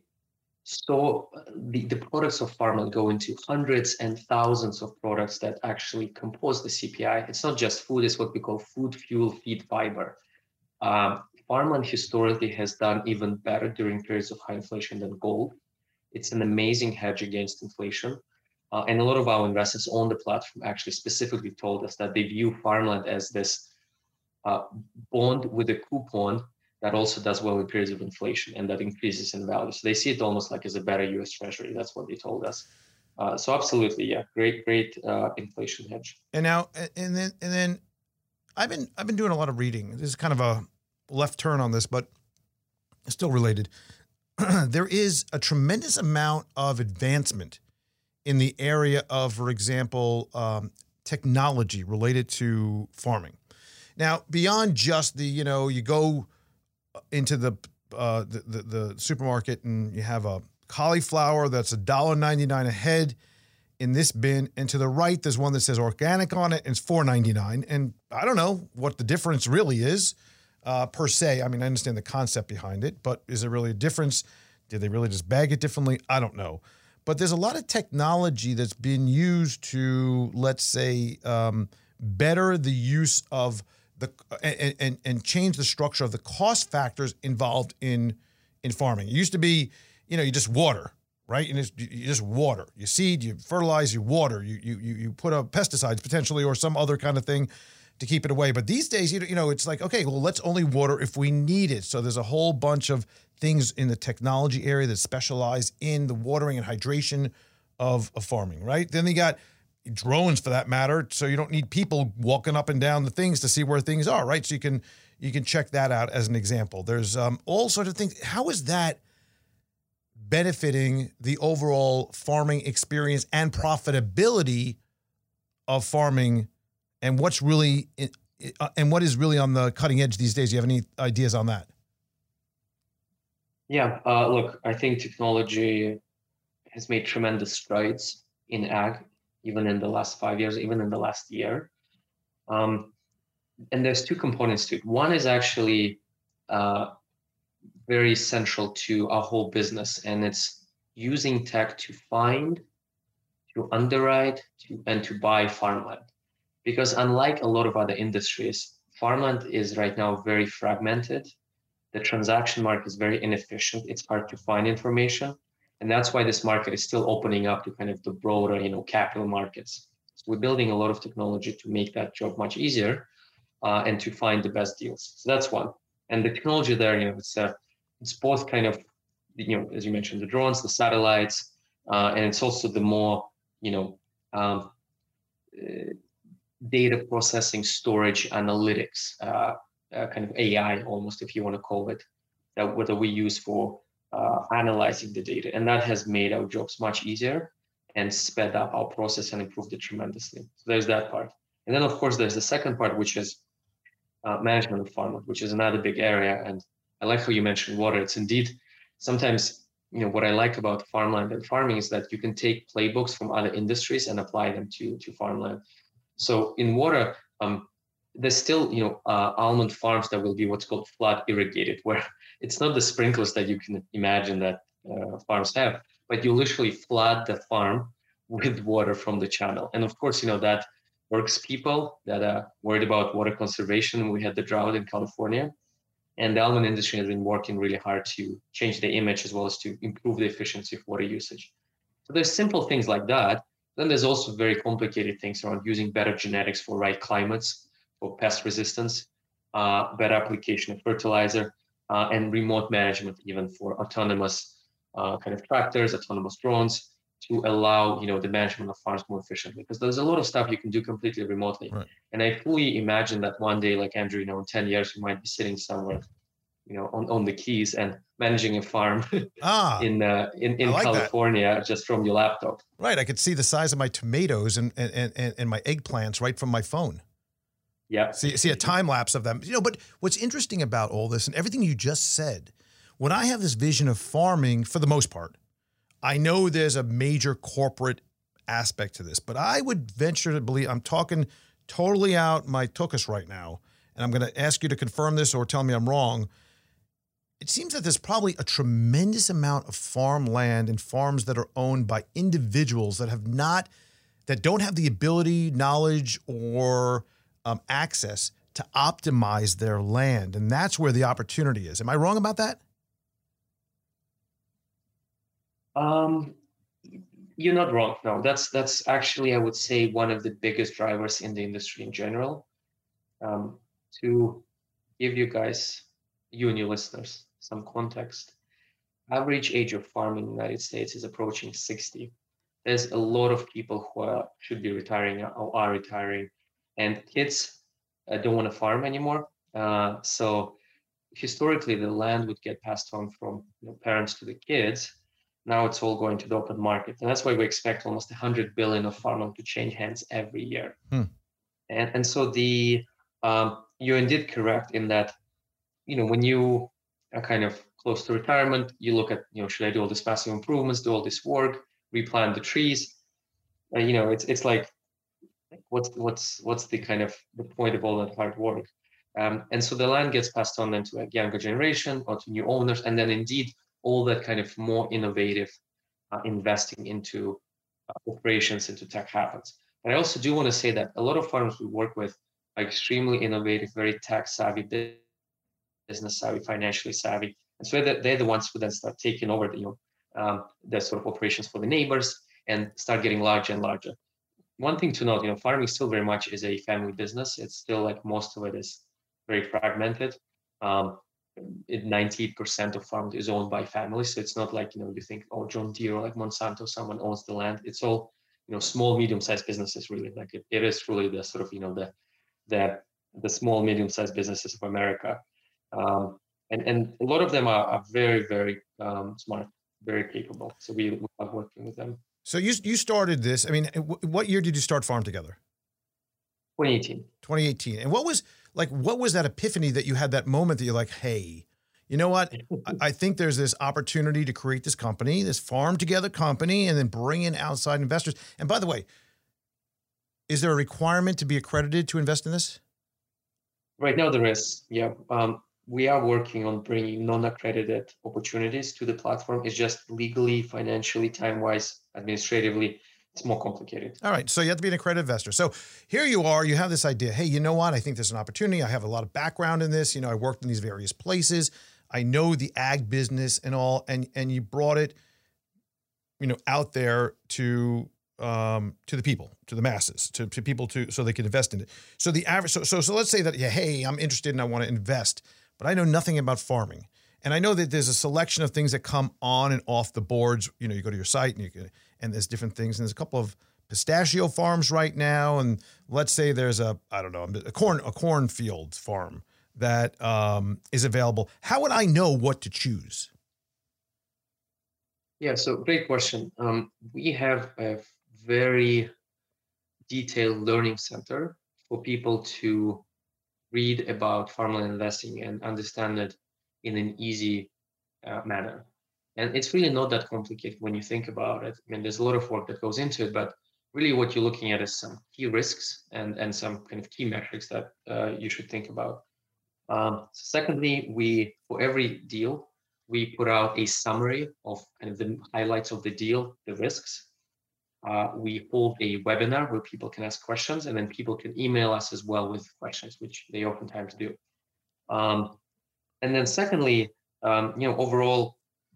so the, the products of farmland go into hundreds and thousands of products that actually compose the C P I. It's not just food; it's what we call food, fuel, feed, fiber. Um, farmland historically has done even better during periods of high inflation than gold. It's an amazing hedge against inflation. Uh, and a lot of our investors on the platform actually specifically told us that they view farmland as this uh, bond with a coupon that also does well in periods of inflation and that increases in value. So they see it almost like as a better U S Treasury. That's what they told us. Uh, so absolutely, yeah, great, great uh, inflation hedge. And now, and then, and then, I've been I've been doing a lot of reading. This is kind of a left turn on this, but still related. There is a tremendous amount of advancement in the area of, for example, um, technology related to farming. Now, beyond just the, you know, you go into the uh, the, the, the supermarket and you have a cauliflower that's one dollar ninety-nine a head in this bin, and to the right there's one that says organic on it and it's four ninety-nine. And I don't know what the difference really is uh, per se. I mean, I understand the concept behind it, but is there really a difference? Did they really just bag it differently? I don't know. But there's a lot of technology that's been used to, let's say, um, better the use of the and, and and change the structure of the cost factors involved in in farming. It used to be, you know, you just water, right? And it's, you just water. You seed, you fertilize, you water, you you you put up pesticides potentially or some other kind of thing to keep it away. But these days, you know, it's like, okay, well, let's only water if we need it. So there's a whole bunch of things in the technology area that specialize in the watering and hydration of, of farming, right? Then they got drones for that matter, so you don't need people walking up and down the things to see where things are, right? So you can you can check that out as an example. There's um, all sorts of things. How is that benefiting the overall farming experience and profitability of farming, and what's really uh, and what is really on the cutting edge these days? Do you have any ideas on that? Yeah, uh, look, I think technology has made tremendous strides in ag, even in the last five years, even in the last year. Um, and there's two components to it. One is actually uh, very central to our whole business, and it's using tech to find, to underwrite, to, and to buy farmland. Because unlike a lot of other industries, farmland is right now very fragmented. The transaction market is very inefficient. It's hard to find information. And that's why this market is still opening up to kind of the broader, you know, capital markets. So we're building a lot of technology to make that job much easier uh, and to find the best deals. So that's one. And the technology there, you know, it's uh, it's both kind of, you know, as you mentioned, the drones, the satellites, uh, and it's also the more, you know, um, uh, data processing, storage, analytics, uh, uh, kind of A I almost, if you want to call it, that whether we use for Uh, analyzing the data, and that has made our jobs much easier and sped up our process and improved it tremendously. So there's that part, and then of course there's the second part, which is uh, management of farmland, which is another big area. And I like how you mentioned water. It's indeed sometimes, you know, what I like about farmland and farming is that you can take playbooks from other industries and apply them to to farmland. So in water, um, there's still, you know, uh, almond farms that will be what's called flood irrigated, where it's not the sprinklers that you can imagine that uh, farms have, but you literally flood the farm with water from the channel. And of course, you know, that works people that are worried about water conservation. We had the drought in California, and the almond industry has been working really hard to change the image as well as to improve the efficiency of water usage. So there's simple things like that. Then there's also very complicated things around using better genetics for right climates, for pest resistance, uh, better application of fertilizer, uh, and remote management, even for autonomous uh, kind of tractors, autonomous drones, to allow, you know, the management of farms more efficiently. Because there's a lot of stuff you can do completely remotely. Right. And I fully imagine that one day, like Andrew, you know, in ten years, you might be sitting somewhere, you know, on, on the Keys and managing a farm ah, in uh, in, in like California that. Just from your laptop. Right. I could see the size of my tomatoes and and, and, and my eggplants right from my phone. Yeah. See, see a time lapse of them. You know, but what's interesting about all this and everything you just said, when I have this vision of farming, for the most part, I know there's a major corporate aspect to this, but I would venture to believe, I'm talking totally out my tuchus right now, and I'm going to ask you to confirm this or tell me I'm wrong. It seems that there's probably a tremendous amount of farmland and farms that are owned by individuals that have not, that don't have the ability, knowledge, or um, access to optimize their land. And that's where the opportunity is. Am I wrong about that? Um, you're not wrong. No, that's that's actually, I would say, one of the biggest drivers in the industry in general. Um, to give you guys, you and your listeners, some context, average age of farm in the United States is approaching sixty. There's a lot of people who are, should be retiring or are retiring, and kids uh, don't want to farm anymore. Uh, so historically, the land would get passed on from, you know, parents to the kids. Now it's all going to the open market. And that's why we expect almost one hundred billion of farmland to change hands every year. Hmm. And, and so the um, you're indeed correct in that, you know, when you are kind of close to retirement, you look at, you know, should I do all this massive improvements, do all this work, replant the trees? Uh, you know, it's it's like, what's what's what's the kind of the point of all that hard work? Um, and so the land gets passed on then to a younger generation or to new owners, and then indeed all that kind of more innovative uh, investing into uh, operations, into tech happens. But I also do want to say that a lot of farmers we work with are extremely innovative, very tech savvy, business savvy, financially savvy. And so they're, they're the ones who then start taking over the, you know, um, the sort of operations for the neighbors and start getting larger and larger. One thing to note, you know, farming still very much is a family business. It's still like most of it is very fragmented. Um, ninety percent of farms is owned by families. So it's not like, you know, you think, oh, John Deere or like Monsanto, someone owns the land. It's all, you know, small, medium-sized businesses really. Like it, it is really the sort of, you know, the the the small, medium-sized businesses of America. Um, and, and a lot of them are, are very, very um, smart, very capable. So we, we love working with them. So you you started this, I mean, what year did you start Farm Together? twenty eighteen. twenty eighteen. And what was, like, what was that epiphany that you had that moment that you're like, hey, you know what? I think there's this opportunity to create this company, this Farm Together company, and then bring in outside investors. And by the way, is there a requirement to be accredited to invest in this? Right now there is, yeah. Um, we are working on bringing non-accredited opportunities to the platform. It's just legally, financially, time-wise, administratively, it's more complicated. All right. So you have to be an accredited investor. So here you are, you have this idea. Hey, you know what? I think there's an opportunity. I have a lot of background in this. You know, I worked in these various places. I know the ag business and all, and, and you brought it, you know, out there to, um, to the people, to the masses, to, to people to, so they can invest in it. So the average, so, so, so let's say that, yeah, hey, I'm interested and I want to invest, but I know nothing about farming. And I know that there's a selection of things that come on and off the boards. You know, you go to your site and you can, and there's different things. And there's a couple of pistachio farms right now. And let's say there's a, I don't know, a corn, a cornfield farm that um, is available. How would I know what to choose? Yeah, so great question. Um, we have a very detailed learning center for people to read about farmland investing and understand it in an easy uh, manner. And it's really not that complicated when you think about it. I mean, there's a lot of work that goes into it, but really what you're looking at is some key risks and, and some kind of key metrics that uh, you should think about. Um, secondly, we for every deal, we put out a summary of kind of the highlights of the deal, the risks. Uh, we hold a webinar where people can ask questions, and then people can email us as well with questions, which they oftentimes do. Um, and then secondly, um, you know, overall,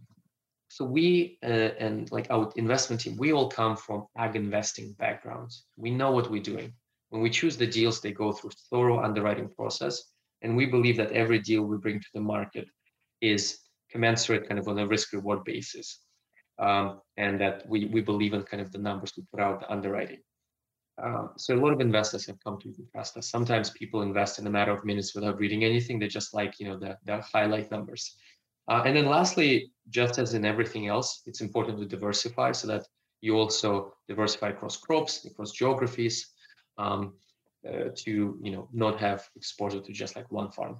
so we uh, and like our investment team, we all come from ag investing backgrounds. We know what we're doing. When we choose the deals, they go through thorough underwriting process. And we believe that every deal we bring to the market is commensurate kind of on a risk reward basis. Um, and that we, we believe in kind of the numbers we put out, the underwriting. Um, so a lot of investors have come to trust us. Sometimes people invest in a matter of minutes without reading anything. They just like, you know, the, the highlight numbers. Uh, and then lastly, just as in everything else, it's important to diversify so that you also diversify across crops, across geographies, um, uh, to, you know, not have exposure to just like one farm.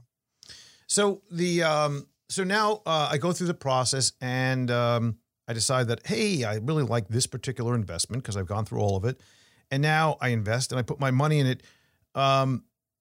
So the um, so now uh, I go through the process and um, I decide that, hey, I really like this particular investment because I've gone through all of it. And now I invest and I put my money in it. Um,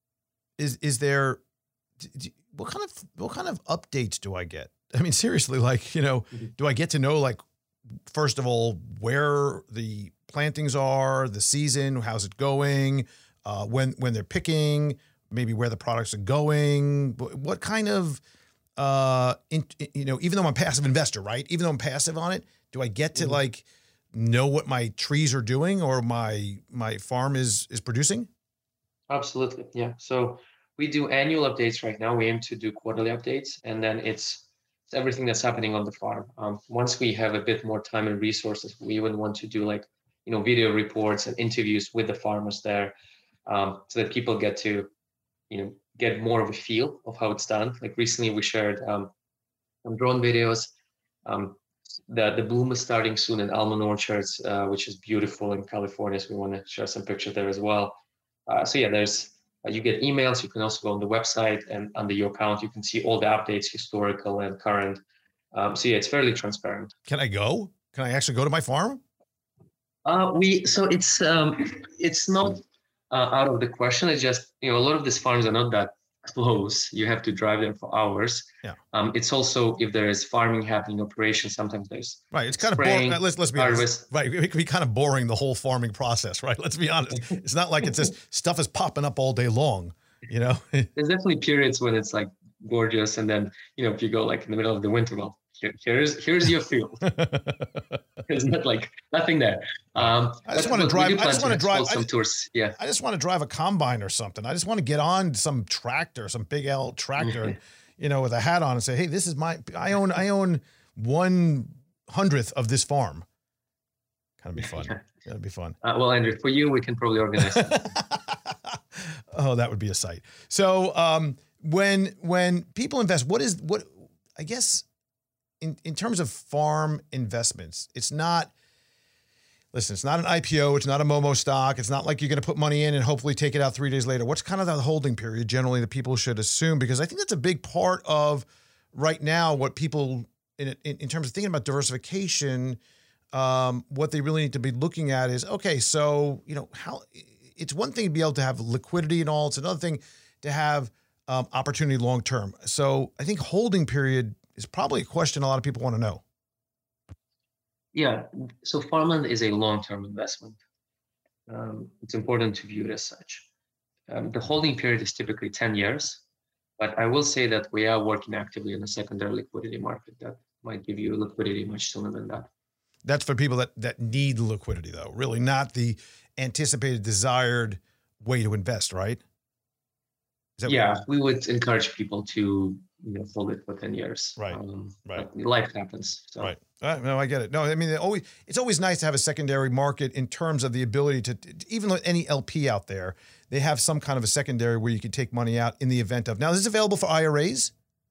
is is there what kind of what kind of updates do I get? I mean, seriously, like, you know, mm-hmm. do I get to know, like, first of all, where the plantings are, the season, how's it going, uh, when when they're picking, maybe where the products are going? What kind of, uh, in, you know, even though I'm a passive investor, right? Even though I'm passive on it, do I get to mm-hmm. like know what my trees are doing or my my farm is is producing? Absolutely, yeah. So we do annual updates right now. We aim to do quarterly updates, and then it's It's everything that's happening on the farm. Um, once we have a bit more time and resources, we even want to do like, you know, video reports and interviews with the farmers there, um, so that people get to, you know, get more of a feel of how it's done. Like recently we shared um, some drone videos. Um, the, the bloom is starting soon in almond orchards, uh, which is beautiful in California. So we want to share some pictures there as well. Uh, so yeah, there's, you get emails. You can also go on the website, and under your account, you can see all the updates, historical and current. Um, so yeah, it's fairly transparent. Can I go? Can I actually go to my farm? Uh, we so it's um, it's not uh, out of the question. It's just, you know, a lot of these farms are not that close. You have to drive them for hours. Yeah. Um, it's also, if there is farming happening, operation, sometimes there's right. It's kind spraying, of boring. Let's let's be honest. Right. It can be kind of boring, the whole farming process, right? Let's be honest. It's not like it's just stuff is popping up all day long, you know? There's definitely periods when it's like gorgeous. And then, you know, if you go like in the middle of the winter, well, here, here's, here's your field. There's not like nothing there. Um, I just want to drive. I just want to drive some I, tours. Yeah. I just want to drive a combine or something. I just want to get on some tractor, some big L tractor, and, you know, with a hat on and say, hey, this is my, I own, I own one hundredth of this farm. Kind of be fun. That'd be fun. Uh, well, Andrew, for you, we can probably organize that. Oh, that would be a sight. So um, when, when people invest, what is, what, I guess, In, in terms of farm investments, it's not, listen, it's not an I P O. It's not a Momo stock. It's not like you're going to put money in and hopefully take it out three days later. What's kind of the holding period generally that people should assume? Because I think that's a big part of right now what people, in, in, in terms of thinking about diversification, um, what they really need to be looking at is, okay, so, you know, how it's one thing to be able to have liquidity and all. It's another thing to have um, opportunity long-term. So I think holding period is probably a question a lot of people want to know. Yeah, so farmland is a long-term investment. Um, it's important to view it as such. Um, the holding period is typically ten years, but I will say that we are working actively in the secondary liquidity market that might give you liquidity much sooner than that. That's for people that, that need liquidity, though, really not the anticipated desired way to invest, right? Is that yeah, we would encourage people to, you know, hold it for ten years. Right. Um, right. Life happens. So. Right. Uh, no, I get it. No, I mean, it always, it's always nice to have a secondary market in terms of the ability to, even though any L P out there, they have some kind of a secondary where you can take money out in the event of. Now, is this available for I R As?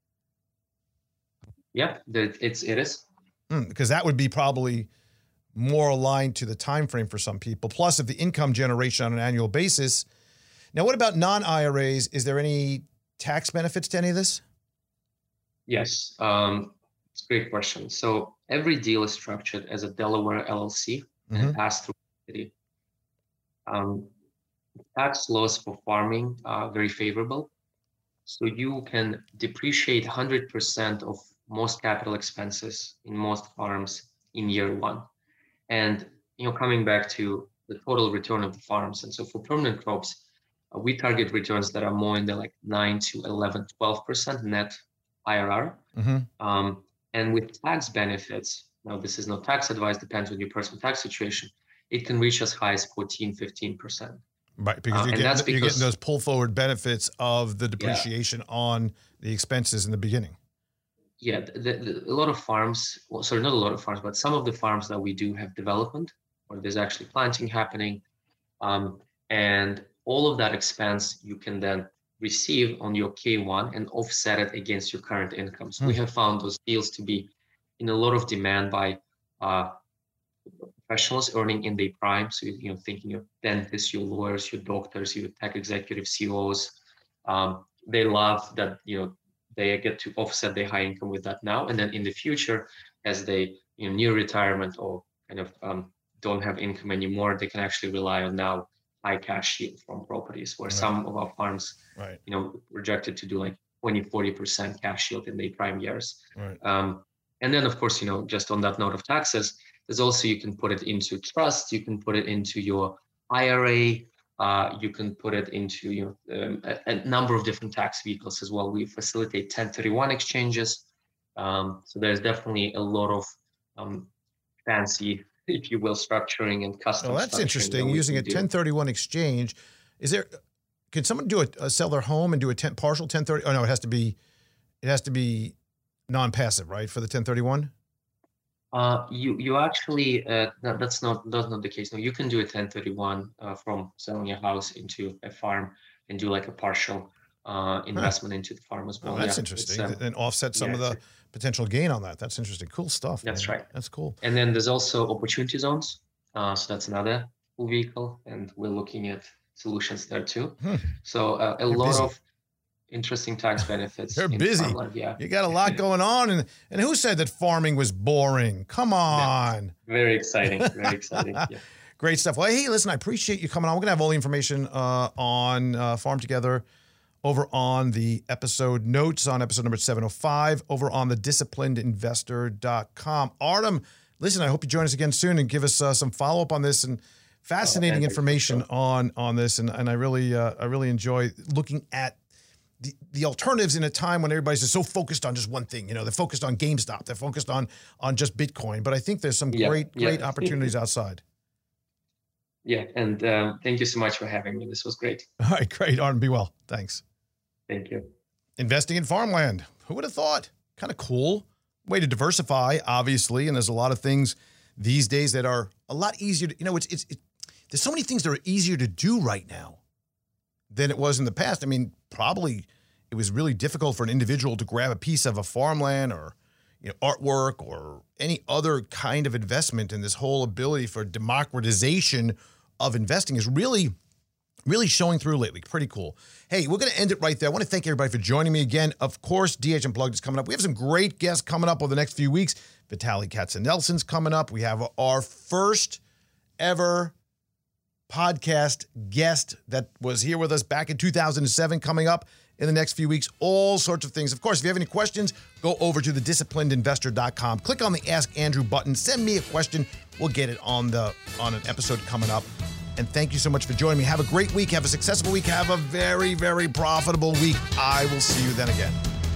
Yeah, it's, it is. Mm, because that would be probably more aligned to the time frame for some people. Plus, if the income generation on an annual basis. Now, what about non-I R As? Is there any tax benefits to any of this? Yes, um, it's a great question. So every deal is structured as a Delaware L L C mm-hmm. and passed through the city. Um, tax laws for farming are very favorable. So you can depreciate one hundred percent of most capital expenses in most farms in year one. And, you know, coming back to the total return of the farms. And so for permanent crops, uh, we target returns that are more in the like nine to eleven, twelve percent net I R R. Mm-hmm. Um, and with tax benefits, now this is not tax advice, depends on your personal tax situation, it can reach as high as fourteen, fifteen percent. Right, because Uh, you're, and that's getting, you're because- getting those pull forward benefits of the depreciation on the expenses in the beginning. Yeah, the, the, a lot of farms, well, sorry, not a lot of farms, but some of the farms that we do have development, or there's actually planting happening. Um, and all of that expense you can then receive on your K one and offset it against your current income. So Hmm. we have found those deals to be in a lot of demand by uh, professionals earning in their prime. So, you know, thinking your dentists, your lawyers, your doctors, your tech executives, C E Os, um, they love that, you know, they get to offset their high income with that now. And then in the future, as they, you know, near retirement or kind of um, don't have income anymore, they can actually rely on now high cash yield from properties, where Right. some of our farms, Right, you know, projected to do like twenty, forty percent cash yield in their prime years. right. Um, and then, of course, you know, just on that note of taxes, there's also, you can put it into trust, you can put it into your I R A, uh, you can put it into, you know, um, a, a number of different tax vehicles as well. We facilitate ten thirty-one exchanges. Um, so there's definitely a lot of um, fancy, if you will, structuring and custom. Well, that's structuring interesting. that we Using a can do. ten thirty-one exchange, is there? Can someone do a, a sell their home and do a ten, partial ten thirty? Oh no, it has to be, it has to be non-passive, right, for the ten thirty-one? Uh, you you actually uh, that, that's not that's not the case. No, you can do a ten thirty-one uh, from selling a house into a farm and do like a partial uh, investment into the farm as well. Oh, that's Yeah, interesting. it's, um, And offset some yeah, of the it's potential gain on that. That's interesting. Cool stuff. That's man. right. That's cool. And then there's also opportunity zones. Uh, so that's another cool vehicle, and we're looking at solutions there too. Hmm. So uh, a You're lot busy. of interesting tax benefits. You're in busy. farmland, yeah, You got a lot going on, and and who said that farming was boring? Come on. very exciting. Very exciting. Yeah. Great stuff. Well, hey, listen, I appreciate you coming on. We're going to have all the information uh, on uh, Farm Together over on the episode notes on episode number seven oh five over on the disciplined investor dot com. Artem, listen, I hope you join us again soon and give us uh, some follow-up on this and fascinating Oh, information on on this. And, and I really uh, I really enjoy looking at the, the alternatives in a time when everybody's just so focused on just one thing. You know, they're focused on GameStop. They're focused on on just Bitcoin. But I think there's some Yeah, great, yeah. great opportunities outside. Yeah, and um, thank you so much for having me. This was great. All right, great. Artem, be well. Thanks. Thank you. Investing in farmland. Who would have thought? Kind of cool. Way to diversify, obviously. And there's a lot of things these days that are a lot easier to, you know, it's, it's, it, there's so many things that are easier to do right now than it was in the past. I mean, probably it was really difficult for an individual to grab a piece of a farmland or, you know, artwork or any other kind of investment. And this whole ability for democratization of investing is really, really showing through lately. Pretty cool. Hey, we're going to end it right there. I want to thank everybody for joining me again. Of course, D H Unplugged is coming up. We have some great guests coming up over the next few weeks. Vitaly Katzenelson's coming up. We have our first ever podcast guest that was here with us back in two thousand seven coming up in the next few weeks. All sorts of things. Of course, if you have any questions, go over to the disciplined investor dot com. Click on the Ask Andrew button. Send me a question. We'll get it on the on an episode coming up. And thank you so much for joining me. Have a great week. Have a successful week. Have a very, very profitable week. I will see you then again.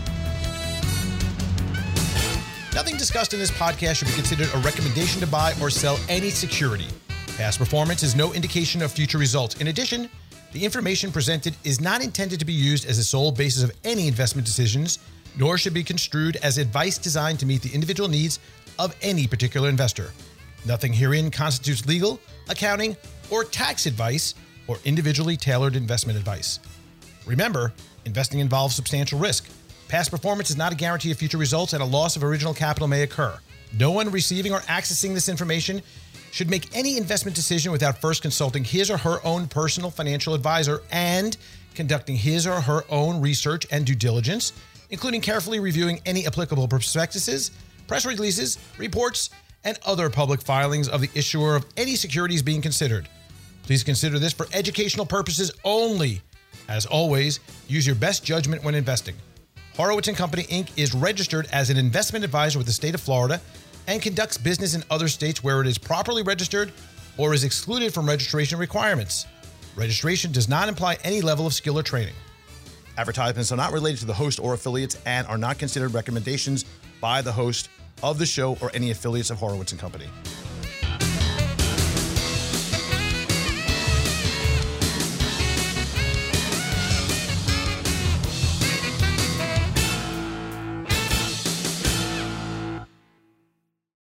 Nothing discussed in this podcast should be considered a recommendation to buy or sell any security. Past performance is no indication of future results. In addition, the information presented is not intended to be used as the sole basis of any investment decisions, nor should be construed as advice designed to meet the individual needs of any particular investor. Nothing herein constitutes legal, accounting, or tax advice or individually tailored investment advice. Remember, investing involves substantial risk. Past performance is not a guarantee of future results, and a loss of original capital may occur. No one receiving or accessing this information should make any investment decision without first consulting his or her own personal financial advisor and conducting his or her own research and due diligence, including carefully reviewing any applicable prospectuses, press releases, reports, and other public filings of the issuer of any securities being considered. Please consider this for educational purposes only. As always, use your best judgment when investing. Horowitz and Company, Incorporated is registered as an investment advisor with the state of Florida and conducts business in other states where it is properly registered or is excluded from registration requirements. Registration does not imply any level of skill or training. Advertisements are not related to the host or affiliates and are not considered recommendations by the host of the show or any affiliates of Horowitz and Company.